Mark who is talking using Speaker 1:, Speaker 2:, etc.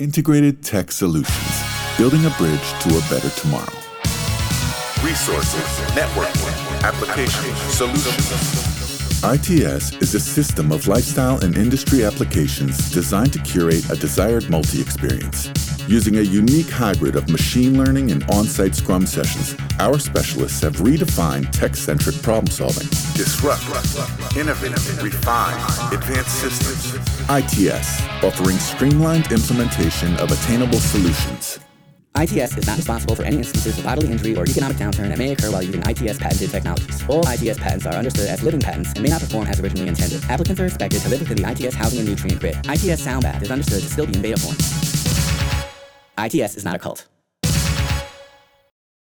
Speaker 1: Integrated Tech Solutions, building a bridge to a better tomorrow.
Speaker 2: Resources, networking, applications, solutions.
Speaker 1: ITS is a system of lifestyle and industry applications designed to curate a desired multi-experience. Using a unique hybrid of machine learning and on-site Scrum sessions, our specialists have redefined tech-centric problem-solving.
Speaker 2: Disrupt, innovate, refine, advanced systems.
Speaker 1: ITS, offering streamlined implementation of attainable solutions.
Speaker 3: ITS is not responsible for any instances of bodily injury or economic downturn that may occur while using ITS patented technologies. All ITS patents are understood as living patents and may not perform as originally intended. Applicants are expected to live within the ITS housing and nutrient grid. ITS Sound Bath is understood to still be in beta form. ITS is not a cult.